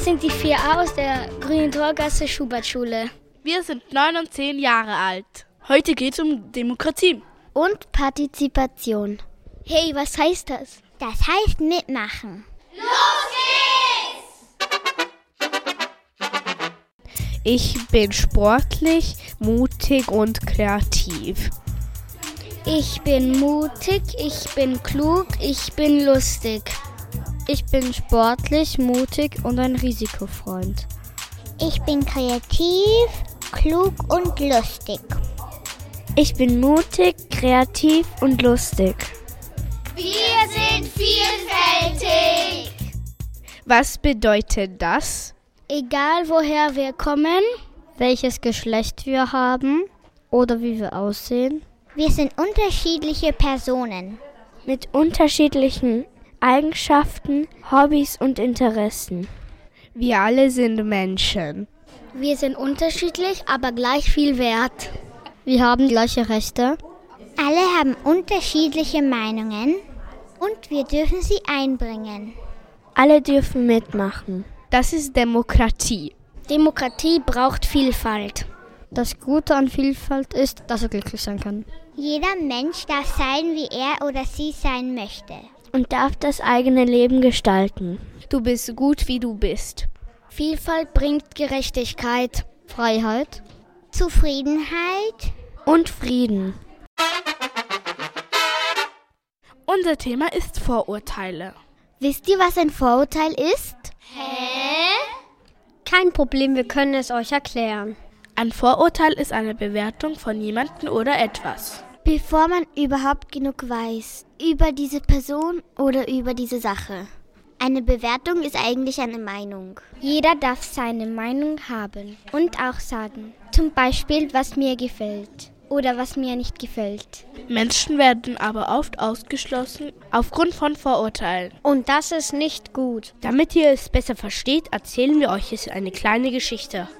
sind die 4a aus der Grünen Torgasse Schubertschule. Wir sind 9 und 10 Jahre alt. Heute geht es um Demokratie. Und Partizipation. Hey, was heißt das? Das heißt mitmachen. Los geht's! Ich bin sportlich, mutig und kreativ. Ich bin mutig, ich bin klug, ich bin lustig. Ich bin sportlich, mutig und ein Risikofreund. Ich bin kreativ, klug und lustig. Ich bin mutig, kreativ und lustig. Wir sind vielfältig. Was bedeutet das? Egal woher wir kommen, welches Geschlecht wir haben oder wie wir aussehen. Wir sind unterschiedliche Personen. Mit unterschiedlichen Eigenschaften, Hobbys und Interessen. Wir alle sind Menschen. Wir sind unterschiedlich, aber gleich viel wert. Wir haben gleiche Rechte. Alle haben unterschiedliche Meinungen und wir dürfen sie einbringen. Alle dürfen mitmachen. Das ist Demokratie. Demokratie braucht Vielfalt. Das Gute an Vielfalt ist, dass er glücklich sein kann. Jeder Mensch darf sein, wie er oder sie sein möchte. Und darf das eigene Leben gestalten. Du bist gut, wie du bist. Vielfalt bringt Gerechtigkeit, Freiheit, Zufriedenheit und Frieden. Unser Thema ist Vorurteile. Wisst ihr, was ein Vorurteil ist? Hä? Kein Problem, wir können es euch erklären. Ein Vorurteil ist eine Bewertung von jemandem oder etwas. Bevor man überhaupt genug weiß über diese Person oder über diese Sache. Eine Bewertung ist eigentlich eine Meinung. Jeder darf seine Meinung haben und auch sagen. Zum Beispiel, was mir gefällt oder was mir nicht gefällt. Menschen werden aber oft ausgeschlossen aufgrund von Vorurteilen. Und das ist nicht gut. Damit ihr es besser versteht, erzählen wir euch jetzt eine kleine Geschichte.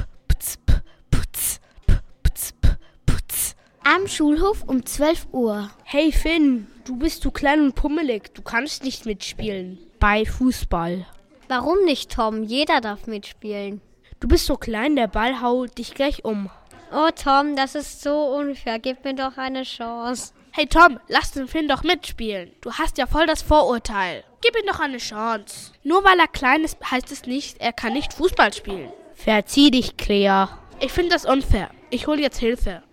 Am Schulhof um 12 Uhr. Hey Finn, du bist so klein und pummelig, du kannst nicht mitspielen. Bei Fußball. Warum nicht, Tom? Jeder darf mitspielen. Du bist so klein, der Ball haut dich gleich um. Oh Tom, das ist so unfair. Gib mir doch eine Chance. Hey Tom, lass den Finn doch mitspielen. Du hast ja voll das Vorurteil. Gib ihm doch eine Chance. Nur weil er klein ist, heißt es nicht, er kann nicht Fußball spielen. Verzieh dich, Claire. Ich finde das unfair. Ich hole jetzt Hilfe.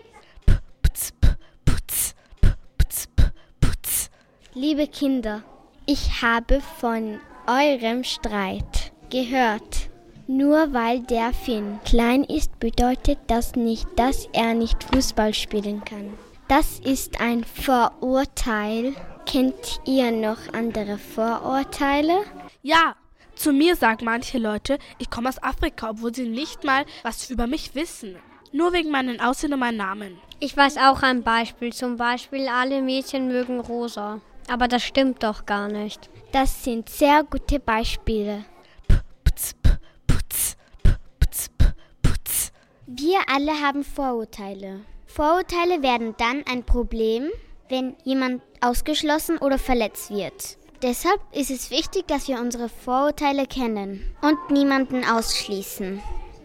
Liebe Kinder, ich habe von eurem Streit gehört. Nur weil der Finn klein ist, bedeutet das nicht, dass er nicht Fußball spielen kann. Das ist ein Vorurteil. Kennt ihr noch andere Vorurteile? Ja, zu mir sagen manche Leute, ich komme aus Afrika, obwohl sie nicht mal was über mich wissen. Nur wegen meinem Aussehen und meinem Namen. Ich weiß auch ein Beispiel. Zum Beispiel, alle Mädchen mögen rosa. Aber das stimmt doch gar nicht. Das sind sehr gute Beispiele. Wir alle haben Vorurteile. Vorurteile werden dann ein Problem, wenn jemand ausgeschlossen oder verletzt wird. Deshalb ist es wichtig, dass wir unsere Vorurteile kennen und niemanden ausschließen.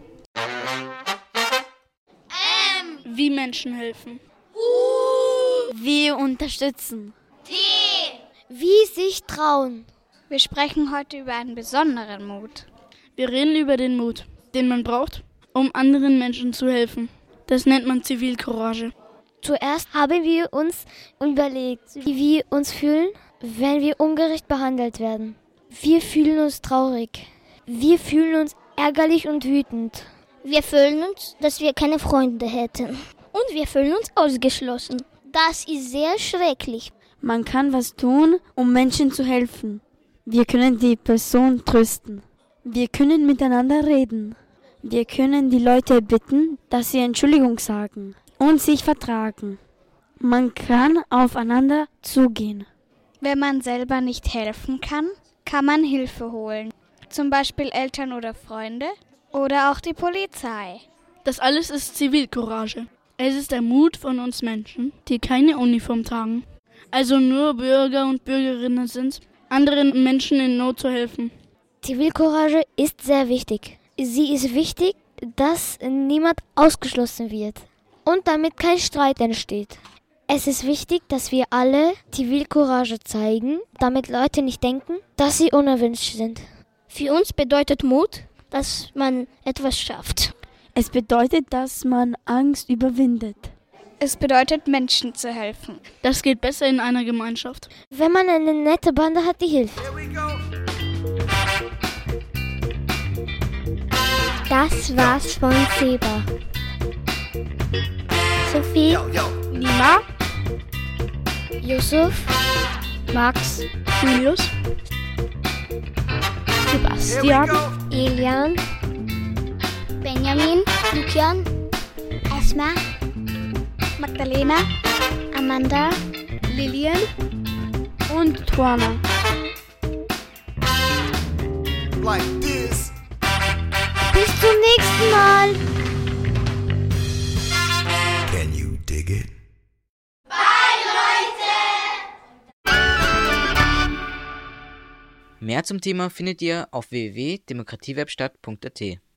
Wie Menschen helfen. Wie unterstützen. Wie sich trauen. Wir sprechen heute über einen besonderen Mut. Wir reden über den Mut, den man braucht, um anderen Menschen zu helfen. Das nennt man Zivilcourage. Zuerst haben wir uns überlegt, wie wir uns fühlen, wenn wir ungerecht behandelt werden. Wir fühlen uns traurig. Wir fühlen uns ärgerlich und wütend. Wir fühlen uns, dass wir keine Freunde hätten. Und wir fühlen uns ausgeschlossen. Das ist sehr schrecklich. Man kann was tun, um Menschen zu helfen. Wir können die Person trösten. Wir können miteinander reden. Wir können die Leute bitten, dass sie Entschuldigung sagen und sich vertragen. Man kann aufeinander zugehen. Wenn man selber nicht helfen kann, kann man Hilfe holen. Zum Beispiel Eltern oder Freunde oder auch die Polizei. Das alles ist Zivilcourage. Es ist der Mut von uns Menschen, die keine Uniform tragen. Also nur Bürger und Bürgerinnen sind, anderen Menschen in Not zu helfen. Zivilcourage ist sehr wichtig. Sie ist wichtig, dass niemand ausgeschlossen wird und damit kein Streit entsteht. Es ist wichtig, dass wir alle Zivilcourage zeigen, damit Leute nicht denken, dass sie unerwünscht sind. Für uns bedeutet Mut, dass man etwas schafft. Es bedeutet, dass man Angst überwindet. Es bedeutet, Menschen zu helfen. Das geht besser in einer Gemeinschaft. Wenn man eine nette Bande hat, die hilft. Das war's von Seba. Sophie, Nima, Yusuf, Max, Julius, Sebastian, Elian, Benjamin, Lukian, Esma, Magdalena, Amanda, Lilian Und Tuana. Like this. bis zum nächsten Mal. Can you dig it? Mehr zum Thema findet ihr auf www.demokratiewerkstatt.at.